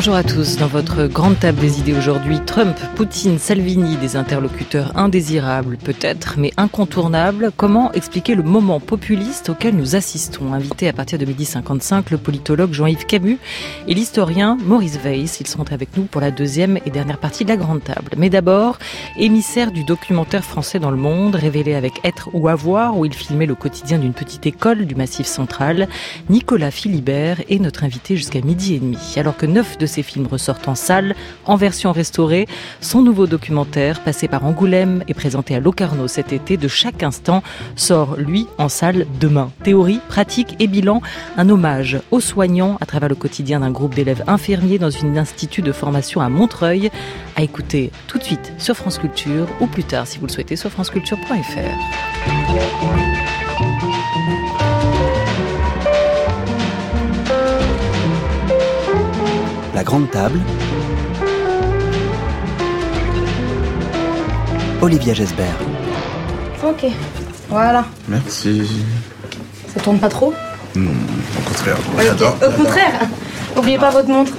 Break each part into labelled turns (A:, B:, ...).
A: Bonjour à tous. Dans votre grande table des idées aujourd'hui, Trump, Poutine, Salvini, des interlocuteurs indésirables peut-être, mais incontournables. Comment expliquer le moment populiste auquel nous assistons? Invité à partir de 12h55, le politologue Jean-Yves Camus et l'historien Maurice Weiss. Ils sont avec nous pour la deuxième et dernière partie de la grande table. Mais d'abord, émissaire du documentaire français dans le monde, révélé avec Être ou Avoir, où il filmait le quotidien d'une petite école du Massif central, Nicolas Philibert est notre invité jusqu'à 12h30. Alors que 9 de ses films ressortent en salle, en version restaurée, son nouveau documentaire, passé par Angoulême et présenté à Locarno cet été, De chaque instant, sort, lui, en salle demain. Théorie, pratique et bilan, un hommage aux soignants à travers le quotidien d'un groupe d'élèves infirmiers dans un institut de formation à Montreuil. À écouter tout de suite sur France Culture, ou plus tard, si vous le souhaitez, sur franceculture.fr.
B: La grande table. Olivia Gesbert.
C: Ok, voilà.
D: Merci.
C: Ça tourne pas trop?
D: Non, au contraire.
C: J'adore. Au contraire. N'oubliez pas votre montre.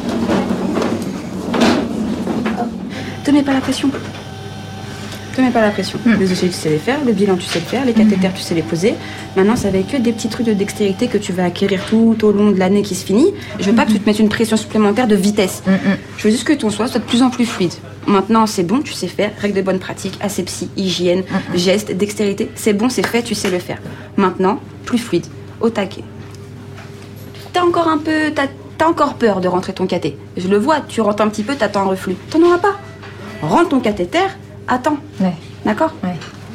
C: Te mets pas la pression. Te mets pas la pression. Les dossiers, tu sais les faire, le bilan, tu sais le faire, les cathéters, tu sais les poser. Maintenant, ça va être que des petits trucs de dextérité que tu vas acquérir tout au long de l'année qui se finit. Je veux pas que tu te mettes une pression supplémentaire de vitesse. Je veux juste que ton soit de plus en plus fluide. Maintenant, c'est bon, tu sais faire. Règles de bonne pratique, asepsie, hygiène, gestes, dextérité. C'est bon, c'est fait, tu sais le faire. Maintenant, plus fluide, au taquet. T'as encore peur de rentrer ton cathé. Je le vois, tu rentres un petit peu, t'attends un reflux. T'en auras pas. Rentre ton cathéter, attends.
E: Ouais.
C: D'accord?
E: Ouais.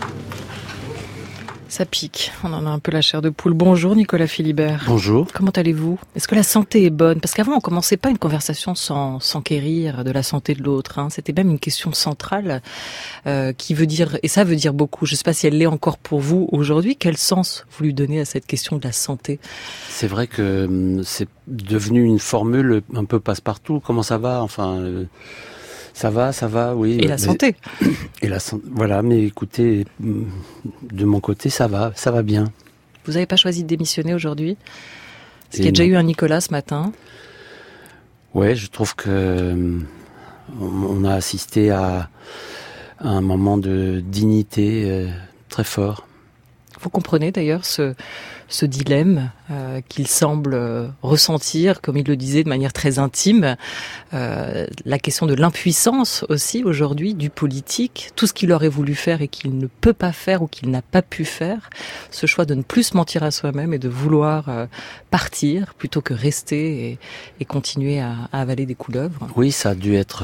A: Ça pique, on en a un peu la chair de poule. Bonjour Nicolas Philibert.
B: Bonjour.
A: Comment allez-vous? Est-ce que la santé est bonne? Parce qu'avant, on commençait pas une conversation sans s'enquérir de la santé de l'autre. C'était même une question centrale qui veut dire, et ça veut dire beaucoup. Je sais pas si elle l'est encore pour vous aujourd'hui. Quel sens vous lui donnez à cette question de la santé?
F: C'est vrai que c'est devenu une formule un peu passe-partout. Comment ça va? Enfin... Ça va, oui.
A: Et la santé.
F: Et la santé, voilà, mais écoutez, de mon côté, ça va bien.
A: Vous n'avez pas choisi de démissionner aujourd'hui? Parce qu'il y a déjà eu un Nicolas ce matin.
F: Ouais, je trouve que on a assisté à un moment de dignité très fort.
A: Vous comprenez d'ailleurs ce dilemme qu'il semble ressentir, comme il le disait de manière très intime, la question de l'impuissance aussi aujourd'hui du politique, tout ce qu'il aurait voulu faire et qu'il ne peut pas faire ou qu'il n'a pas pu faire, ce choix de ne plus se mentir à soi-même et de vouloir partir plutôt que rester et continuer à avaler des couleuvres.
F: Oui, ça a dû être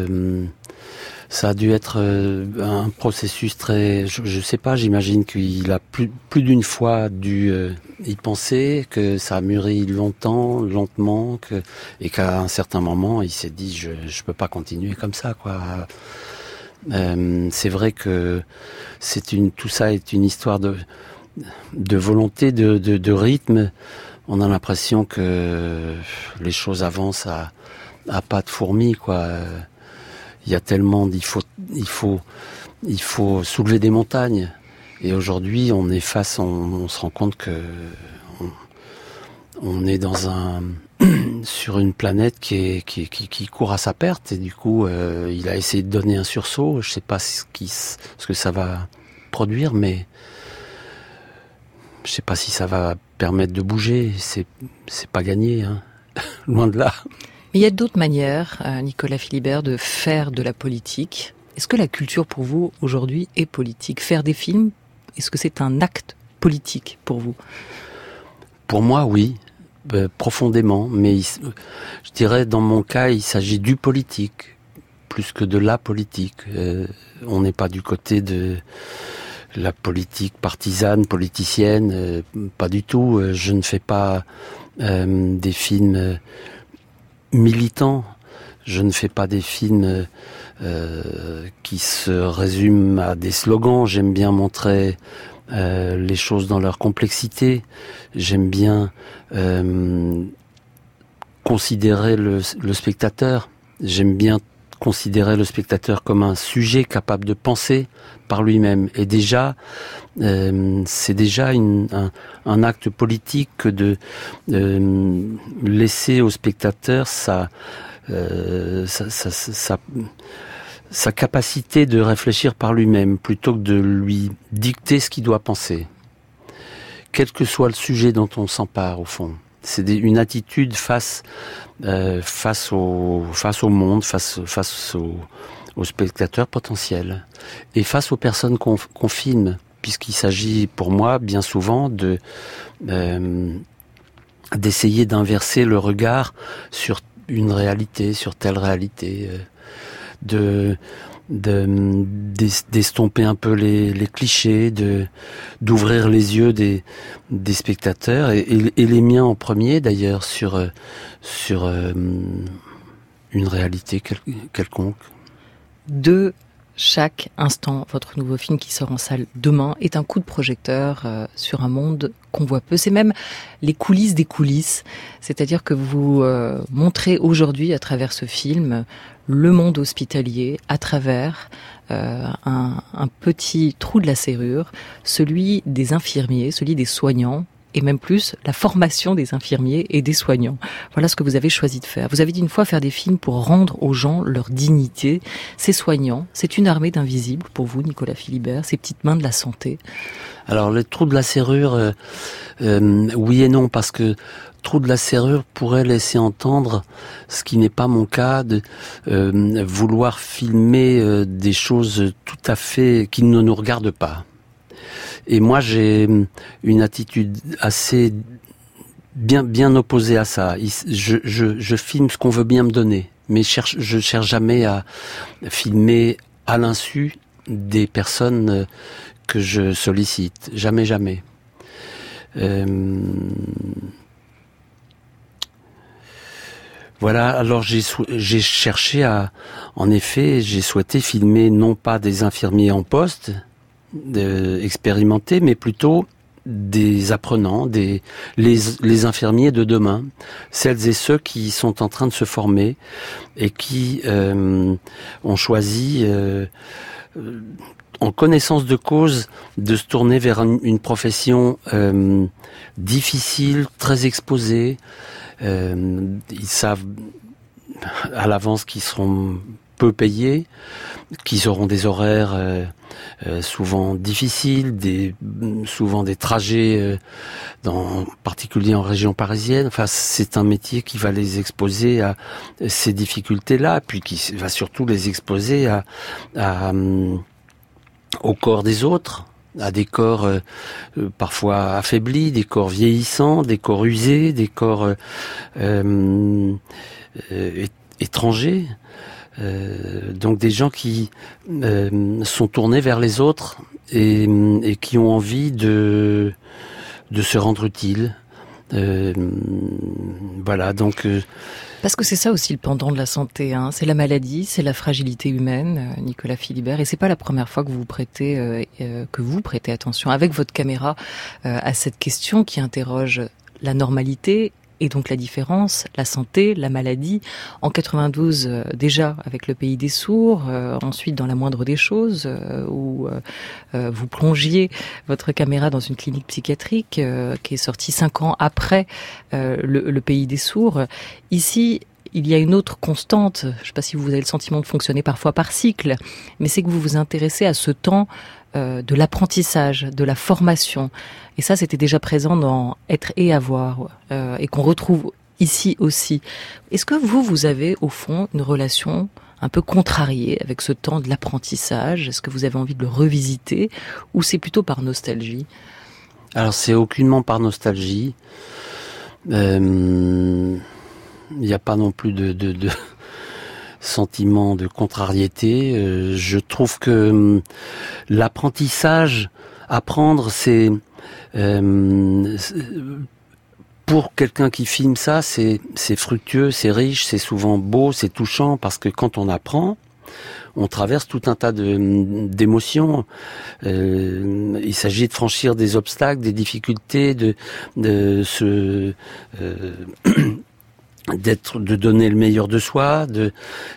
F: un processus très... Je sais pas, j'imagine qu'il a plus d'une fois dû y penser, que ça a mûri lentement, et qu'à un certain moment, il s'est dit je peux pas continuer comme ça, quoi. C'est vrai que tout ça est une histoire de volonté, de rythme. On a l'impression que les choses avancent à pas de fourmis, quoi. Il y a tellement, il faut soulever des montagnes. Et aujourd'hui, on se rend compte que on est sur une planète qui court à sa perte. Et du coup, il a essayé de donner un sursaut. Je sais pas ce que ça va produire, mais je sais pas si ça va permettre de bouger. C'est pas gagné, hein. Loin de là.
A: Mais il y a d'autres manières, Nicolas Philibert, de faire de la politique. Est-ce que la culture, pour vous, aujourd'hui, est politique? Faire des films, est-ce que c'est un acte politique pour vous?
F: Pour moi, oui, profondément. Mais je dirais, dans mon cas, il s'agit du politique, plus que de la politique. On n'est pas du côté de la politique partisane, politicienne, pas du tout. Je ne fais pas des films... militant. Je ne fais pas des films qui se résument à des slogans. J'aime bien montrer les choses dans leur complexité. J'aime bien considérer le spectateur. J'aime bien considérer le spectateur comme un sujet capable de penser par lui-même. Et déjà, c'est déjà un acte politique que de laisser au spectateur sa capacité de réfléchir par lui-même, plutôt que de lui dicter ce qu'il doit penser. Quel que soit le sujet dont on s'empare, au fond. C'est une attitude face au monde, face aux spectateurs potentiels. Et face aux personnes qu'on filme, puisqu'il s'agit, pour moi, bien souvent, d'essayer d'inverser le regard sur une réalité, sur telle réalité, d'estomper un peu les clichés, d'ouvrir les yeux des spectateurs et les miens en premier d'ailleurs sur une réalité quelconque.
A: De chaque instant, votre nouveau film qui sort en salle demain est un coup de projecteur sur un monde qu'on voit peu. C'est même les coulisses des coulisses. C'est-à-dire que vous montrez aujourd'hui, à travers ce film, le monde hospitalier, à travers un petit trou de la serrure, celui des infirmiers, celui des soignants, et même plus la formation des infirmiers et des soignants. Voilà ce que vous avez choisi de faire. Vous avez dit une fois faire des films pour rendre aux gens leur dignité. Ces soignants, c'est une armée d'invisibles pour vous, Nicolas Philibert, ces petites mains de la santé.
F: Alors le trou de la serrure, oui et non, parce que trou de la serrure pourrait laisser entendre, ce qui n'est pas mon cas, de vouloir filmer des choses tout à fait qui ne nous regardent pas. Et moi, j'ai une attitude assez bien opposée à ça. Je filme ce qu'on veut bien me donner, mais je cherche jamais à filmer à l'insu des personnes que je sollicite. Jamais. Voilà, alors j'ai cherché en effet, j'ai souhaité filmer non pas des infirmiers en poste, expérimentés, mais plutôt des apprenants, les infirmiers de demain, celles et ceux qui sont en train de se former et qui ont choisi, en connaissance de cause, de se tourner vers une profession difficile, très exposée. Ils savent à l'avance qu'ils seront peu payés, qu'ils auront des horaires souvent difficiles, souvent des trajets, en particulier en région parisienne. Enfin, c'est un métier qui va les exposer à ces difficultés-là, puis qui va surtout les exposer au corps des autres, à des corps parfois affaiblis, des corps vieillissants, des corps usés, des corps étrangers. Donc des gens qui sont tournés vers les autres et qui ont envie de se rendre utiles. Voilà, donc...
A: Parce que c'est ça aussi le pendant de la santé, hein. C'est la maladie, c'est la fragilité humaine, Nicolas Philibert, et c'est pas la première fois que vous prêtez attention avec votre caméra à cette question qui interroge la normalité et donc la différence, la santé, la maladie. En 92, déjà avec Le Pays des Sourds, ensuite dans La Moindre des Choses, où vous plongiez votre caméra dans une clinique psychiatrique qui est sortie 5 ans après le Pays des Sourds. Ici, il y a une autre constante, je ne sais pas si vous avez le sentiment de fonctionner parfois par cycle, mais c'est que vous vous intéressez à ce temps de l'apprentissage, de la formation. Et ça, c'était déjà présent dans Être et avoir, et qu'on retrouve ici aussi. Est-ce que vous avez, au fond, une relation un peu contrariée avec ce temps de l'apprentissage? Est-ce que vous avez envie de le revisiter, ou c'est plutôt par nostalgie?
F: Alors, c'est aucunement par nostalgie. Il n'y a pas non plus de sentiment de contrariété. Je trouve que l'apprentissage, apprendre, c'est pour quelqu'un qui filme ça, c'est fructueux, c'est riche, c'est souvent beau, c'est touchant, parce que quand on apprend, on traverse tout un tas d'émotions. Il s'agit de franchir des obstacles, des difficultés, de donner le meilleur de soi,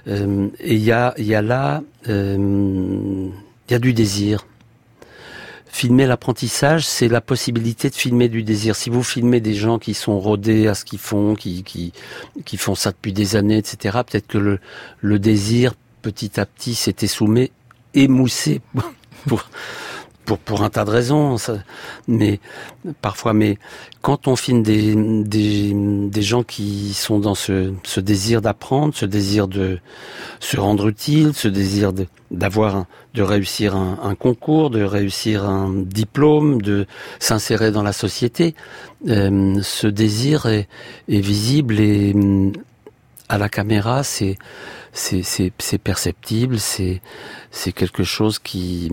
F: et il y a du désir. filmer l'apprentissage, c'est la possibilité de filmer du désir. Si vous filmez des gens qui sont rodés à ce qu'ils font, qui font ça depuis des années, etc., peut-être que le désir, petit à petit, s'est émoussé pour un tas de raisons, mais quand on filme des gens qui sont dans ce désir d'apprendre, ce désir de se rendre utile, ce désir de réussir un concours, de réussir un diplôme, de s'insérer dans la société, ce désir est visible et à la caméra, c'est perceptible, c'est quelque chose qui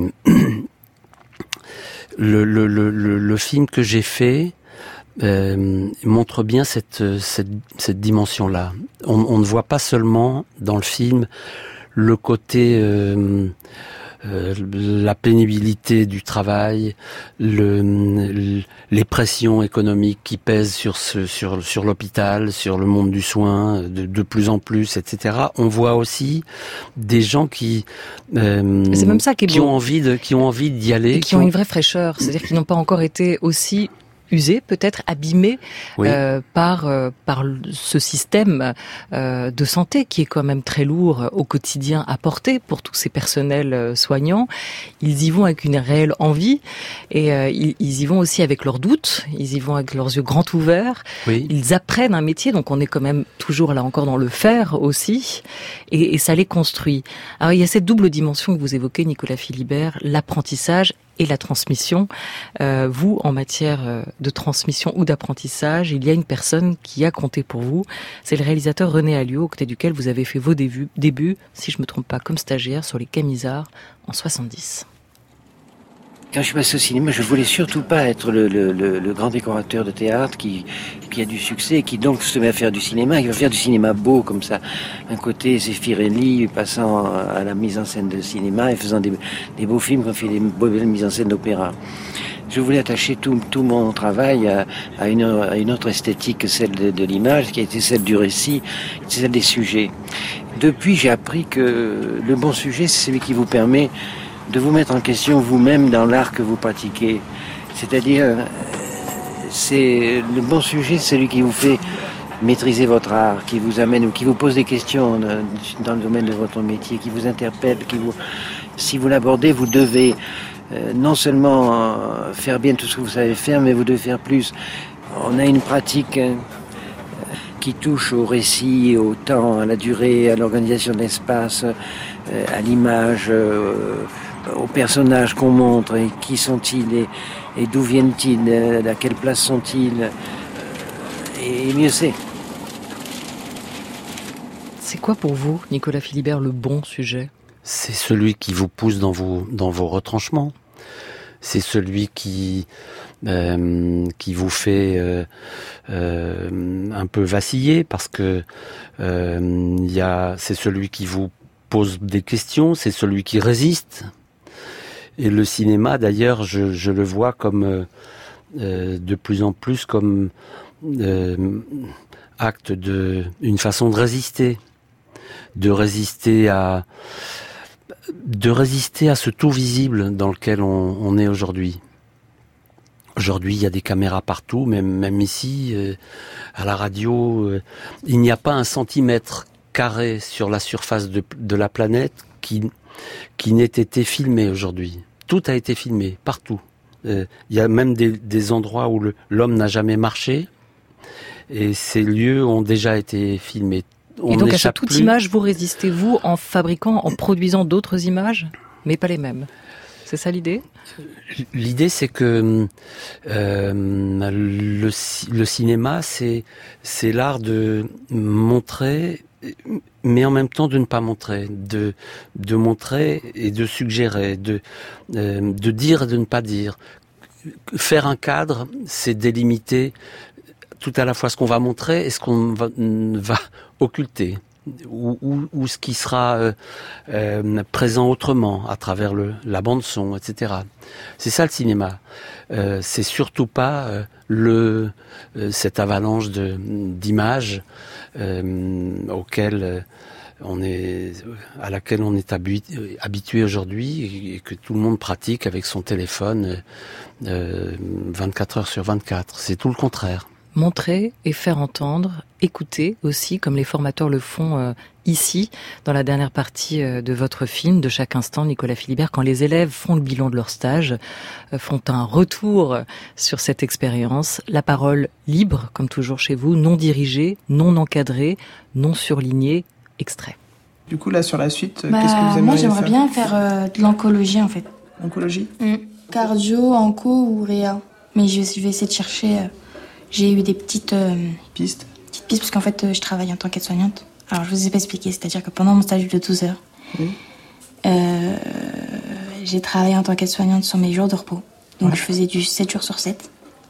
F: le film que j'ai fait montre bien cette dimension-là. On ne voit pas seulement dans le film le côté la pénibilité du travail, les pressions économiques qui pèsent sur l'hôpital, sur le monde du soin, de plus en plus, etc. On voit aussi des gens qui
A: c'est même ça qui est beau.
F: ont envie d'y aller,
A: et qui ont une vraie fraîcheur, c'est-à-dire qu'ils n'ont pas encore été aussi usés, peut-être abîmés
F: oui.
A: par ce système de santé qui est quand même très lourd au quotidien à porter pour tous ces personnels soignants. Ils y vont avec une réelle envie et ils y vont aussi avec leurs doutes, ils y vont avec leurs yeux grands ouverts.
F: Oui.
A: Ils apprennent un métier, donc on est quand même toujours là encore dans le faire aussi, et ça les construit. Alors il y a cette double dimension que vous évoquez, Nicolas Philibert, l'apprentissage et la transmission. Vous, en matière de transmission ou d'apprentissage, il y a une personne qui a compté pour vous. C'est le réalisateur René Alliot, aux côtés duquel vous avez fait vos débuts, si je me trompe pas, comme stagiaire sur les Camisards en 70.
E: Quand je suis passé au cinéma, je voulais surtout pas être le grand décorateur de théâtre qui a du succès et qui donc se met à faire du cinéma. Il va faire du cinéma beau comme ça. Un côté Zeffirelli passant à la mise en scène de cinéma et faisant des beaux films, qu'on fait des belles mises en scène d'opéra. Je voulais attacher tout mon travail à une autre esthétique que celle de l'image, qui a été celle du récit, celle des sujets. Depuis, j'ai appris que le bon sujet, c'est celui qui vous permet de vous mettre en question vous-même dans l'art que vous pratiquez. C'est-à-dire, le bon sujet, c'est celui qui vous fait maîtriser votre art, qui vous amène ou qui vous pose des questions dans le domaine de votre métier, qui vous interpelle, si vous l'abordez, vous devez non seulement faire bien tout ce que vous savez faire, mais vous devez faire plus. On a une pratique qui touche au récit, au temps, à la durée, à l'organisation de l'espace, à l'image, aux personnages qu'on montre, et qui sont-ils, et d'où viennent-ils, à quelle place sont-ils, et mieux c'est.
A: C'est quoi pour vous, Nicolas Philibert, le bon sujet ?
F: C'est celui qui vous pousse dans vos retranchements. C'est celui qui vous fait un peu vaciller parce que c'est celui qui vous pose des questions, c'est celui qui résiste. Et le cinéma, d'ailleurs, je le vois comme de plus en plus comme acte une façon de résister à ce tout visible dans lequel on est aujourd'hui. Aujourd'hui, il y a des caméras partout, même ici, à la radio. Il n'y a pas un centimètre carré sur la surface de la planète qui n'ait été filmé aujourd'hui. Tout a été filmé, partout. Il y a même des endroits où l'homme n'a jamais marché, et ces lieux ont déjà été filmés.
A: Et donc à toute image, vous résistez, vous, en produisant d'autres images, mais pas les mêmes. C'est ça l'idée ?
F: L'idée, c'est que le cinéma, c'est l'art de montrer, mais en même temps de ne pas montrer, de montrer et de suggérer, de dire et de ne pas dire. Faire un cadre, c'est délimiter tout à la fois ce qu'on va montrer et ce qu'on va occulter, ou ce qui sera présent autrement à travers la bande son, etc. C'est ça le cinéma. C'est surtout pas cette avalanche d'images auxquelles à laquelle on est habitué aujourd'hui et que tout le monde pratique avec son téléphone 24 heures sur 24. C'est tout le contraire.
A: Montrer et faire entendre, écouter aussi, comme les formateurs le font ici, dans la dernière partie de votre film, de chaque instant, Nicolas Philibert, quand les élèves font le bilan de leur stage, font un retour sur cette expérience, la parole libre, comme toujours chez vous, non dirigée, non encadrée, non surlignée, extrait.
G: Du coup, là, sur la suite, qu'est-ce que vous aimeriez faire ?
H: Moi, j'aimerais bien faire de l'oncologie, en fait.
G: Oncologie ?
H: Cardio, onco ou réa. Mais je vais essayer de chercher... J'ai eu des petites
G: pistes,
H: parce qu'en fait, je travaille en tant qu'aide-soignante. Alors, je vous ai pas expliqué, c'est-à-dire que pendant mon stage de 12 heures, j'ai travaillé en tant qu'aide-soignante sur mes jours de repos. Donc, je faisais du 7 jours sur 7.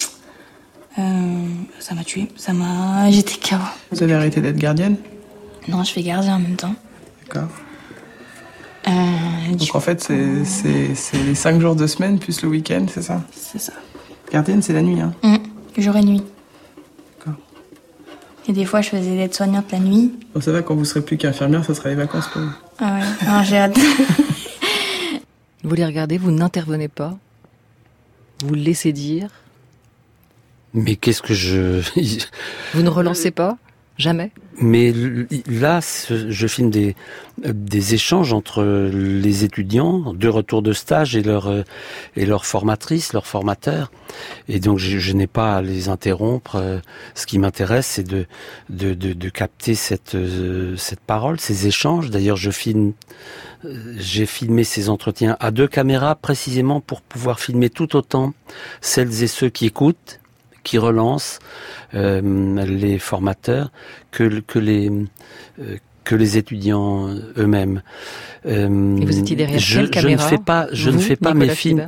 H: Ça m'a tuée. J'étais KO.
G: Vous avez arrêté d'être gardienne ?
H: Non, je fais gardien en même temps.
G: D'accord. Donc, en fait, c'est les 5 jours de semaine plus le week-end, c'est ça ?
H: C'est ça.
G: Gardienne, c'est la nuit, hein ?
H: Jour et nuit.
G: D'accord.
H: Et des fois, je faisais l'aide-soignante la nuit.
G: Bon, ça va, quand vous serez plus qu'infirmière, ça sera les vacances pour vous.
H: Ah ouais, non, j'ai hâte.
A: Vous les regardez, vous n'intervenez pas, vous le laissez dire.
F: Mais qu'est-ce que
A: Vous ne relancez pas ? Jamais ?
F: Mais là, je filme des échanges entre les étudiants de retour de stage et leur formatrice, leur formateur. Et donc, je n'ai pas à les interrompre. Ce qui m'intéresse, c'est de capter cette parole, ces échanges. D'ailleurs, j'ai filmé ces entretiens à 2 caméras précisément pour pouvoir filmer tout autant celles et ceux qui écoutent, qui relancent les formateurs que les étudiants eux-mêmes.
A: Et vous étiez derrière quelle caméra ?
F: Je ne fais pas mes films.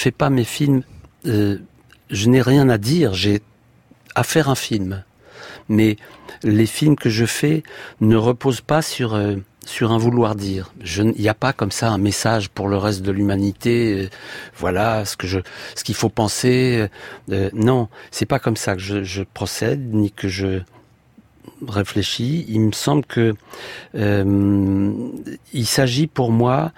F: Je n'ai rien à dire. J'ai à faire un film. Mais les films que je fais ne reposent pas sur un vouloir dire. Il n'y a pas comme ça un message pour le reste de l'humanité. Voilà ce qu'il faut penser. Non, c'est pas comme ça que je procède, ni que je réfléchis. Il me semble que il s'agit pour moi.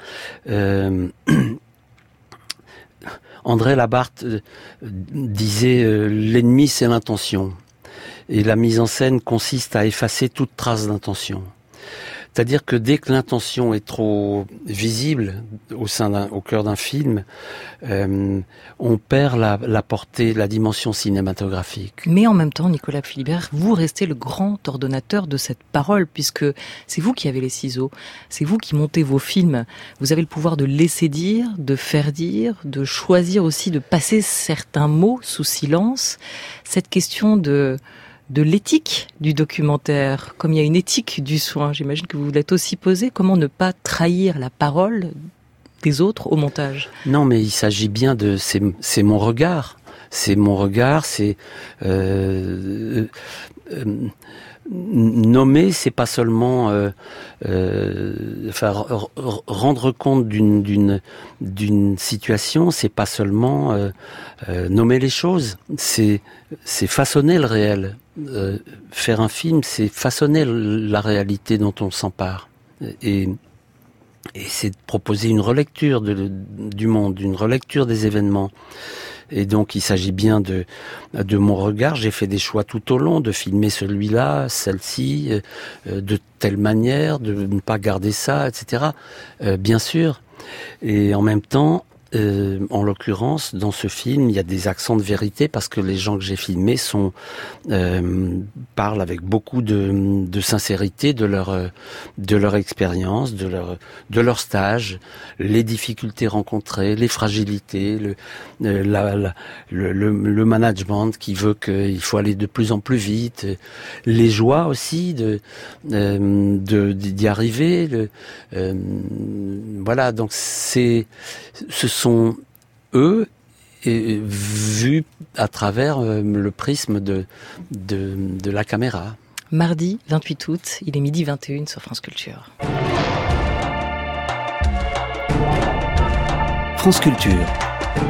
F: André Labarthe disait l'ennemi c'est l'intention, et la mise en scène consiste à effacer toute trace d'intention. C'est-à-dire que dès que l'intention est trop visible au cœur d'un film, on perd la portée, la dimension cinématographique.
A: Mais en même temps, Nicolas Philibert, vous restez le grand ordonnateur de cette parole, puisque c'est vous qui avez les ciseaux, c'est vous qui montez vos films. Vous avez le pouvoir de laisser dire, de faire dire, de choisir aussi de passer certains mots sous silence. Cette question de l'éthique du documentaire, comme il y a une éthique du soin, j'imagine que vous vous l'êtes aussi posé. Comment ne pas trahir la parole des autres au montage ?
F: Non, mais il s'agit bien c'est mon regard. C'est mon regard, c'est... nommer, c'est pas seulement rendre compte d'une situation, c'est pas seulement nommer les choses, c'est façonner le réel. Faire un film, c'est façonner la réalité dont on s'empare, et c'est de proposer une relecture du monde, une relecture des événements. Et donc, il s'agit bien de mon regard. J'ai fait des choix tout au long, de filmer celui-là, celle-ci, de telle manière, de ne pas garder ça, etc. Bien sûr. Et en même temps, en l'occurrence, dans ce film, il y a des accents de vérité parce que les gens que j'ai filmés parlent avec beaucoup de sincérité de leur expérience, de leur stage, les difficultés rencontrées, les fragilités, le management qui veut qu'il faut aller de plus en plus vite, les joies aussi d'y arriver. Voilà, donc ce sont eux vus à travers le prisme de la caméra.
A: Mardi 28 août, il est 12h21 sur France Culture.
B: France Culture.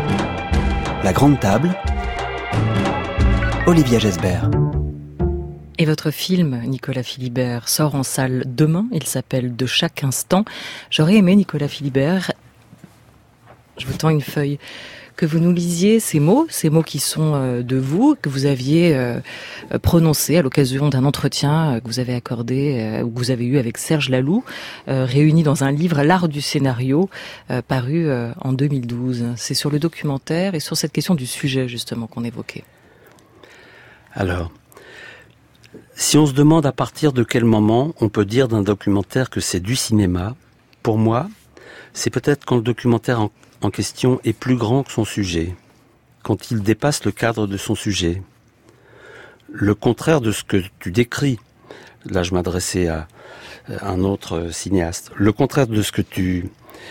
B: La grande table. Olivia Gesbert.
A: Et votre film, Nicolas Philibert, sort en salle demain. Il s'appelle De chaque instant. J'aurais aimé, Nicolas Philibert, je vous tends une feuille, que vous nous lisiez ces mots qui sont de vous, que vous aviez prononcés à l'occasion d'un entretien que vous avez accordé, ou que vous avez eu avec Serge Laloux, réuni dans un livre, L'art du scénario, paru en 2012. C'est sur le documentaire et sur cette question du sujet, justement, qu'on évoquait.
F: Alors, si on se demande à partir de quel moment on peut dire d'un documentaire que c'est du cinéma, pour moi, c'est peut-être quand le documentaire en question est plus grand que son sujet, quand il dépasse le cadre de son sujet. Le contraire de ce que tu décris, là je m'adressais à un autre cinéaste, le contraire de ce que tu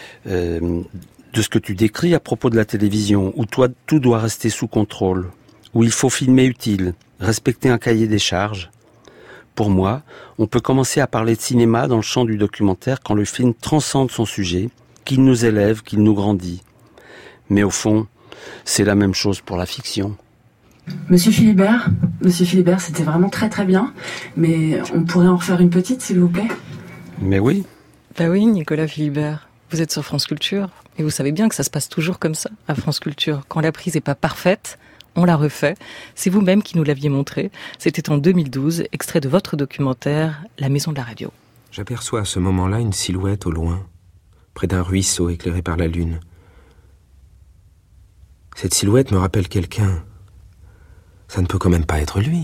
F: décris à propos de la télévision, où toi tout doit rester sous contrôle, où il faut filmer utile, respecter un cahier des charges. Pour moi, on peut commencer à parler de cinéma dans le champ du documentaire quand le film transcende son sujet, qu'il nous élève, qu'il nous grandit. Mais au fond, c'est la même chose pour la fiction.
I: Monsieur Philibert, c'était vraiment très très bien, mais on pourrait en refaire une petite, s'il vous plaît?
F: Mais oui.
A: Bah oui, Nicolas Philibert, vous êtes sur France Culture, et vous savez bien que ça se passe toujours comme ça, à France Culture. Quand la prise n'est pas parfaite, on la refait. C'est vous-même qui nous l'aviez montré. C'était en 2012, extrait de votre documentaire, La Maison de la Radio.
J: J'aperçois à ce moment-là une silhouette au loin, près d'un ruisseau éclairé par la lune. Cette silhouette me rappelle quelqu'un. Ça ne peut quand même pas être lui.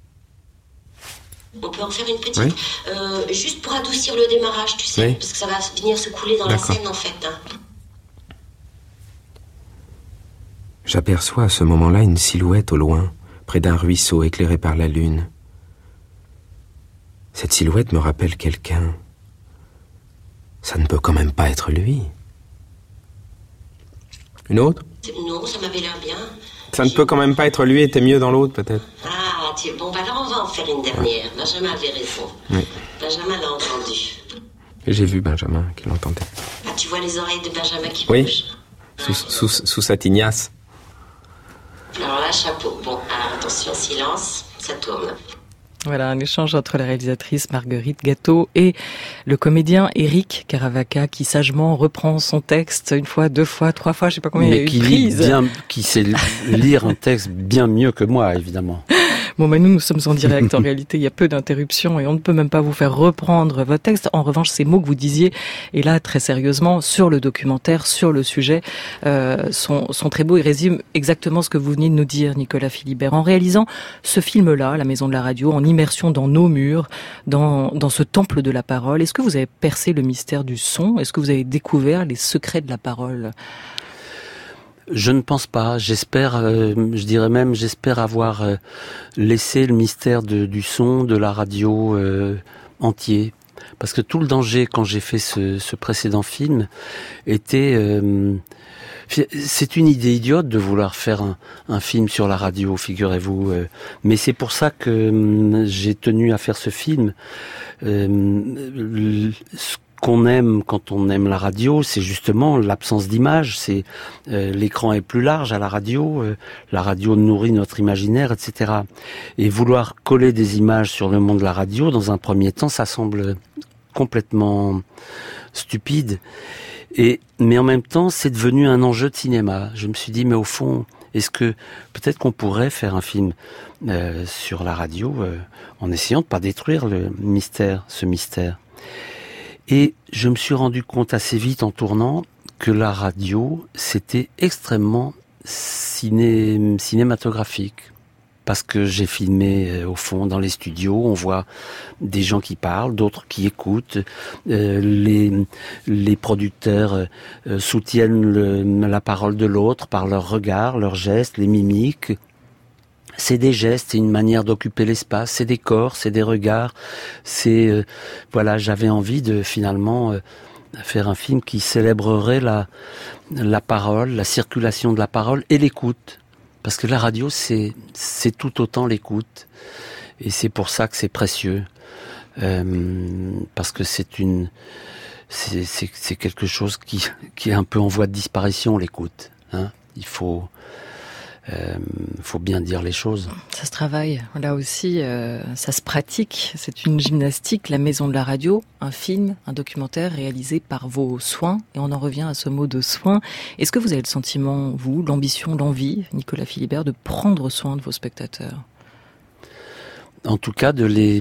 K: On peut en faire une petite, oui. Juste pour adoucir le démarrage, tu sais, oui. Parce que ça va venir se couler dans D'accord. La scène en fait. Hein.
J: J'aperçois à ce moment-là une silhouette au loin, près d'un ruisseau éclairé par la lune. Cette silhouette me rappelle quelqu'un. Ça ne peut quand même pas être lui. Une autre?
K: Non, ça m'avait l'air bien.
J: Ça ne peut quand même pas être lui, était mieux dans l'autre peut-être.
K: Ah, bon, alors on va en faire une dernière. Ouais. Benjamin avait raison. Oui. Benjamin l'a entendu.
J: Et j'ai vu Benjamin qui l'entendait.
K: Ah, tu vois les oreilles de Benjamin qui
J: oui.
K: bougent.
J: Sous sa tignasse.
K: Alors là, chapeau. Bon, alors attention, silence, ça tourne.
A: Voilà, un échange entre la réalisatrice Marguerite Gâteau et le comédien Éric Caravaca qui sagement reprend son texte une fois, deux fois, trois fois, je sais pas combien
F: mais
A: il y a eu de prises.
F: Qui sait lire un texte bien mieux que moi, évidemment.
A: Bon, mais nous sommes en direct. En réalité, il y a peu d'interruptions et on ne peut même pas vous faire reprendre votre texte. En revanche, ces mots que vous disiez, et là, très sérieusement, sur le documentaire, sur le sujet, sont très beaux et résument exactement ce que vous venez de nous dire, Nicolas Philibert. En réalisant ce film-là, La Maison de la Radio, en immersion dans nos murs, dans ce temple de la parole, est-ce que vous avez percé le mystère du son? Est-ce que vous avez découvert les secrets de la parole?
F: Je ne pense pas. J'espère, je dirais même, j'espère avoir laissé le mystère du son, de la radio entier. Parce que tout le danger, quand j'ai fait ce précédent film, était... c'est une idée idiote de vouloir faire un film sur la radio, figurez-vous. Mais c'est pour ça que j'ai tenu à faire ce film. Qu'on aime quand on aime la radio, c'est justement l'absence d'image, c'est l'écran est plus large à la radio nourrit notre imaginaire, etc. Et vouloir coller des images sur le monde de la radio, dans un premier temps, ça semble complètement stupide. Mais en même temps, c'est devenu un enjeu de cinéma. Je me suis dit, mais au fond, est-ce que peut-être qu'on pourrait faire un film sur la radio en essayant de pas détruire ce mystère. Et je me suis rendu compte assez vite en tournant que la radio, c'était extrêmement cinématographique. Parce que j'ai filmé au fond dans les studios, on voit des gens qui parlent, d'autres qui écoutent, les producteurs soutiennent la parole de l'autre par leurs regards, leurs gestes, les mimiques. C'est des gestes, c'est une manière d'occuper l'espace, c'est des corps, c'est des regards, c'est j'avais envie de finalement faire un film qui célébrerait la parole, la circulation de la parole et l'écoute, parce que la radio c'est tout autant l'écoute et c'est pour ça que c'est précieux, parce que c'est quelque chose qui est un peu en voie de disparition, l'écoute, hein. Il faut faut bien dire les choses.
A: Ça se travaille, là aussi, ça se pratique. C'est une gymnastique, La Maison de la Radio, un film, un documentaire réalisé par vos soins. Et on en revient à ce mot de soin. Est-ce que vous avez le sentiment, vous, l'ambition, l'envie, Nicolas Philibert, de prendre soin de vos spectateurs ?
F: En tout cas, de les,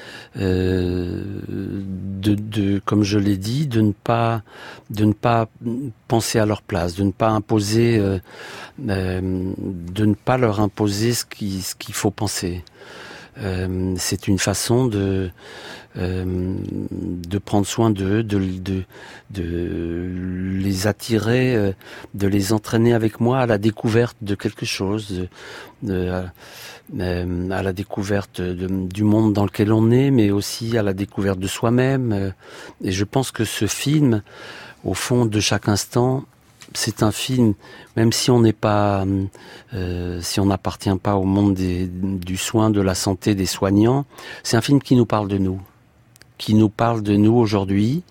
F: comme je l'ai dit, de ne pas penser à leur place, de ne pas imposer, de ne pas leur imposer ce qu'il faut penser. C'est une façon de prendre soin d'eux, de les attirer, de les entraîner avec moi à la découverte de quelque chose, à la découverte du monde dans lequel on est, mais aussi à la découverte de soi-même. Et je pense que ce film, au fond de chaque instant, c'est un film, même si on n'est pas, si on n'appartient pas au monde du soin, de la santé, des soignants, c'est un film qui nous parle de nous aujourd'hui,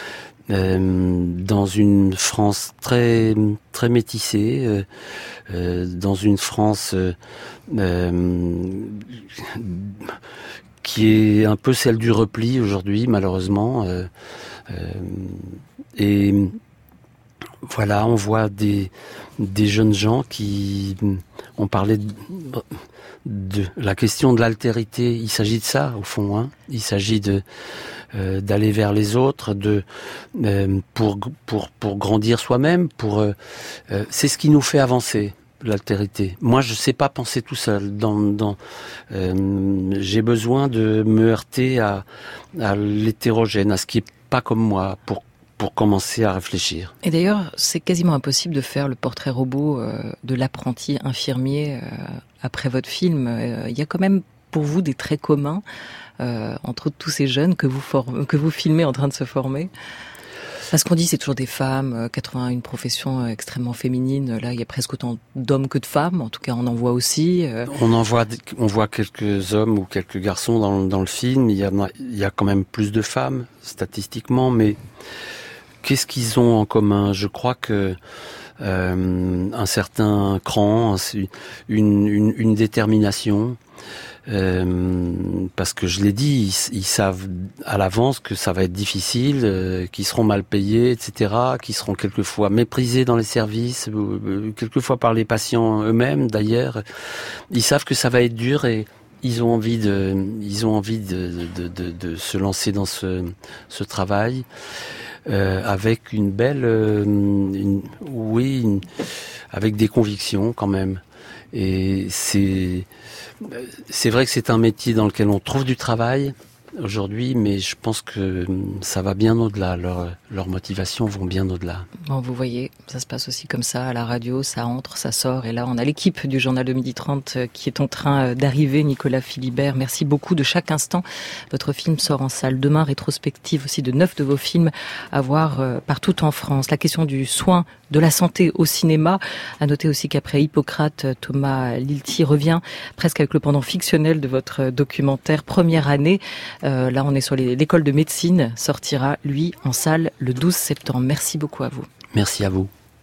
F: dans une France très très métissée, dans une France qui est un peu celle du repli aujourd'hui, malheureusement, et voilà, on voit des jeunes gens qui ont parlé de la question de l'altérité. Il s'agit de ça, au fond, hein. Il s'agit d'aller vers les autres, pour grandir soi-même, c'est ce qui nous fait avancer, l'altérité. Moi, je sais pas penser tout seul. J'ai besoin de me heurter à l'hétérogène, à ce qui est pas comme moi, pour commencer à réfléchir.
A: Et d'ailleurs, c'est quasiment impossible de faire le portrait robot de l'apprenti infirmier après votre film. Il y a quand même pour vous des traits communs entre tous ces jeunes que vous filmez en train de se former. Parce qu'on dit c'est toujours des femmes, 81 professions extrêmement féminines. Là, il y a presque autant d'hommes que de femmes. En tout cas, on en voit aussi.
F: On voit quelques hommes ou quelques garçons dans le film. Il y a quand même plus de femmes statistiquement, mais qu'est-ce qu'ils ont en commun ? Je crois que un certain cran, une détermination. Parce que je l'ai dit, ils savent à l'avance que ça va être difficile, qu'ils seront mal payés, etc., qu'ils seront quelquefois méprisés dans les services, quelquefois par les patients eux-mêmes d'ailleurs. Ils savent que ça va être dur et ils ont envie de se lancer dans ce travail avec une belle, avec des convictions quand même. Et c'est vrai que c'est un métier dans lequel on trouve du travail aujourd'hui, mais je pense que ça va bien au-delà. Leurs motivations vont bien au-delà.
A: Bon, vous voyez, ça se passe aussi comme ça à la radio, ça entre, ça sort. Et là, on a l'équipe du journal de 12h30 qui est en train d'arriver. Nicolas Philibert, merci beaucoup de chaque instant. Votre film sort en salle demain, rétrospective aussi de 9 de vos films à voir partout en France. La question du soin, de la santé au cinéma. À noter aussi qu'après Hippocrate, Thomas Lilti revient presque avec le pendant fictionnel de votre documentaire Première année. Là, on est sur l'école de médecine, sortira, lui, en salle le 12 septembre. Merci beaucoup à vous.
F: Merci à vous.